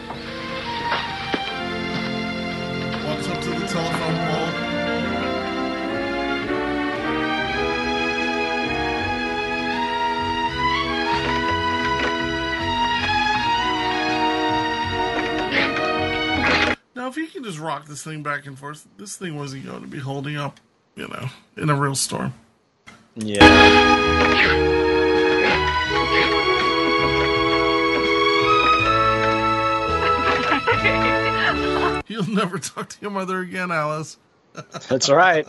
Walks up to the telephone pole. Now, if he can just rock this thing back and forth, this thing wasn't going to be holding up, you know, in a real storm. Yeah. You'll never talk to your mother again, Alice. That's right.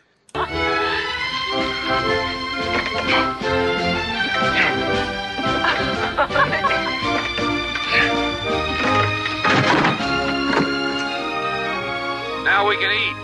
Now we can eat.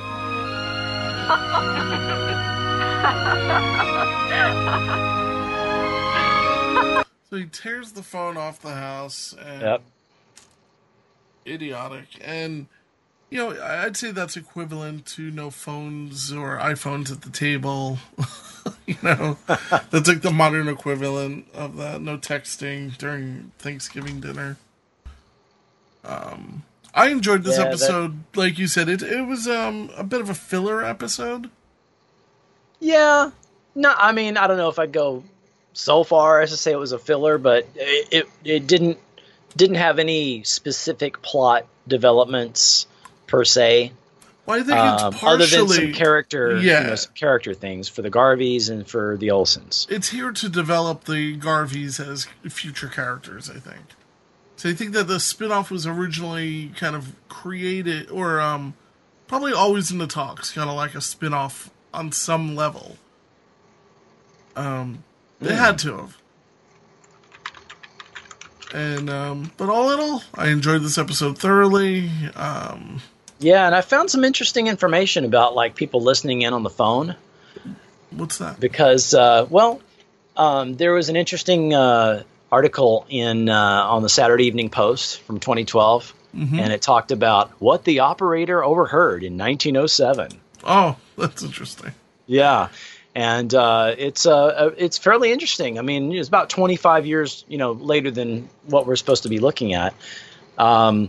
So he tears the phone off the house. And Yep. Idiotic. And, you know, I'd say that's equivalent to no phones or iPhones at the table. You know, that's like the modern equivalent of that. No texting during Thanksgiving dinner. Um, I enjoyed this Yeah, episode. Like you said, it it was um a bit of a filler episode. Yeah. No, I mean, I don't know if I'd go so far as to say it was a filler, but it it, it didn't didn't have any specific plot developments per se. Well, I think um, it's other than partially some character, yeah. you know, some character things for the Garveys and for the Olsons. It's here to develop the Garveys as future characters, I think. So I think that the spinoff was originally kind of created, or um, probably always in the talks, kind of like a spinoff on some level. Um, they Mm. had to have. And, um, but all in all, I enjoyed this episode thoroughly. Um, Yeah, and I found some interesting information about like people listening in on the phone. What's that? Because, uh, well, um, there was an interesting uh, article in uh, on the Saturday Evening Post from twenty twelve, Mhm. and it talked about what the operator overheard in nineteen oh seven. Oh, that's interesting. Yeah, and uh, it's uh, it's fairly interesting. I mean, it's about twenty-five years, you know, later than what we're supposed to be looking at. Um,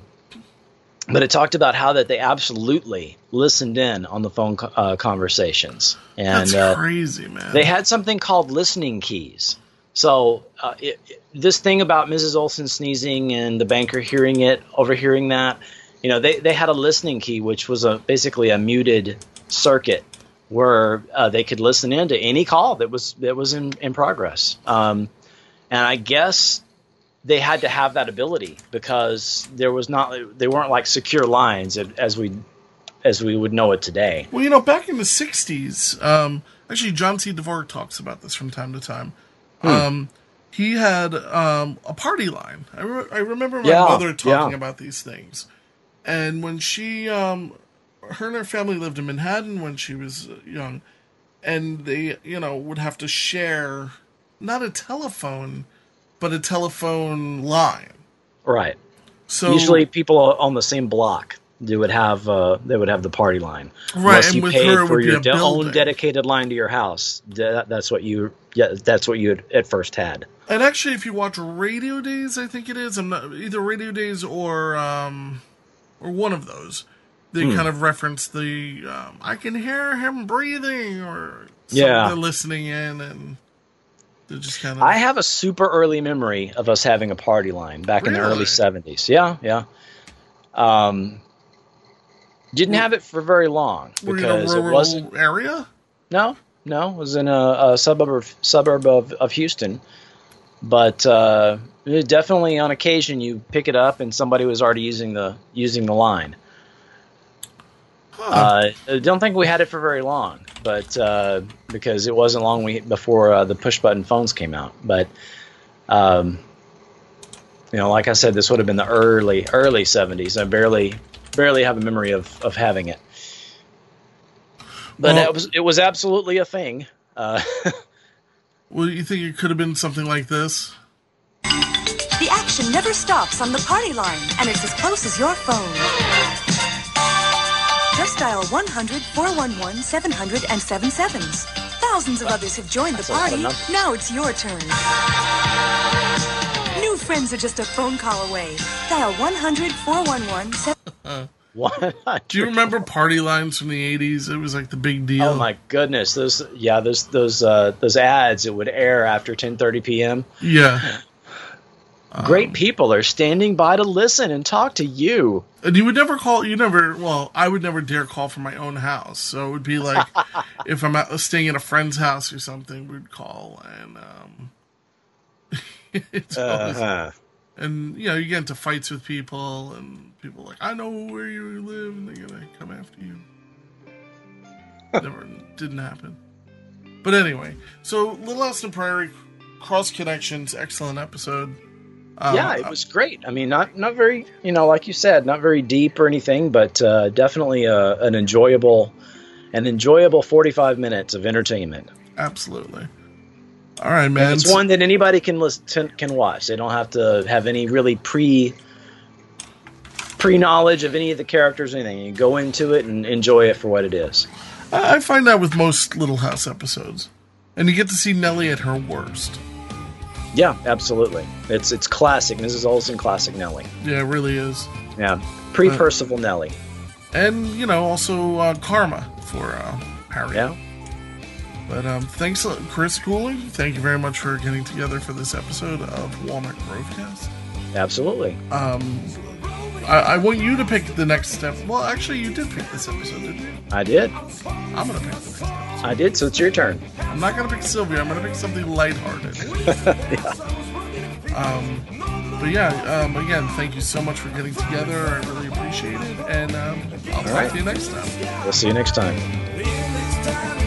but it talked about how that they absolutely listened in on the phone co- uh, conversations, and That's uh, crazy, man. they had something called listening keys. So uh, it, it- this thing about Missus Olsen sneezing and the banker hearing it, overhearing that, you know, they, they had a listening key, which was a basically a muted circuit where uh, they could listen in to any call that was that was in, in progress. Um, and I guess they had to have that ability because there was not they weren't like secure lines as we as we would know it today. Well, you know, back in the sixties, um, actually, John C. Dvorak talks about this from time to time. Hmm. Um, he had um, a party line. I, re- I remember my Yeah, mother talking yeah. about these things. And when she, um, her and her family lived in Manhattan when she was young, and they, you know, would have to share not a telephone, but a telephone line. Right. So usually people on the same block they would have uh, they would have the party line. Right, Unless and you with paid her it for would be your a de- own building. dedicated line to your house. That, that's what you yeah that's what you had at first had. And actually, if you watch Radio Days, I think it is, I'm not, either Radio Days or um, or one of those, they Hmm. kind of reference the um, I can hear him breathing, or something. Yeah. They're listening in, and they're just kind of. I have a super early memory of us having a party line back in the Really? early seventies. Yeah, yeah. Um, didn't have it for very long Were you in a because it rural wasn't. area? No, no, it was in a, a suburb of, suburb of, of Houston. But uh, definitely on occasion you pick it up and somebody was already using the using the line. Uh, I don't think we had it for very long, but uh, because it wasn't long we, before uh, the push button phones came out. But um, you know, like I said, this would have been the early early seventies. I barely barely have a memory of, of having it. But Well- it was it was absolutely a thing. Uh, Well, you think it could have been something like this? The action never stops on the party line, and it's as close as your phone. Just dial one hundred, four one one, seven hundred, and seven sevens. Thousands of others have joined the That's a lot of party. numbers. Now it's your turn. New friends are just a phone call away. Dial one hundred, four one one, seven... What? Do you remember party lines from the eighties? It was like the big deal. Oh my goodness! Those yeah, those those uh, those ads that would air after ten thirty p.m. Yeah. Great people are standing by to listen and talk to you. And you would never call, you never, well, I would never dare call from my own house. So it would be like, if I'm out, staying at a friend's house or something, we'd call and, um, it's always, Uh-huh. and, you know, you get into fights with people and people are like, I know where you live and they're going to come after you. Never, didn't happen. But anyway, so Little House on the Prairie, Cross Connections, excellent episode. Um, yeah, it was great. I mean, not not very, you know, like you said, not very deep or anything, but uh, definitely a, an enjoyable, an enjoyable forty-five minutes of entertainment. Absolutely. All right, man. And it's one that anybody can listen can watch. They don't have to have any really pre pre knowledge of any of the characters or anything. You go into it and enjoy it for what it is. I I find that with most Little House episodes, and you get to see Nellie at her worst. Yeah, absolutely. It's it's classic. Missus Olsen, classic Nellie. Yeah, it really is. Yeah, pre Percival Nellie. And, you know, also uh, Karma for uh, Harry. Yeah. But um, thanks, uh, Chris Cooley. Thank you very much for getting together for this episode of Walnut Grovecast. Absolutely. Um, I, I want you to pick the next step. Well, actually, you did pick this episode, didn't you? I did. I'm going to pick the next episode. I did, so it's your turn. I'm not going to pick Sylvia. I'm going to pick something lighthearted. Yeah. Um, but yeah, um, again, thank you so much for getting together. I really appreciate it. And um, I'll talk right. to you next time. We'll see you next time.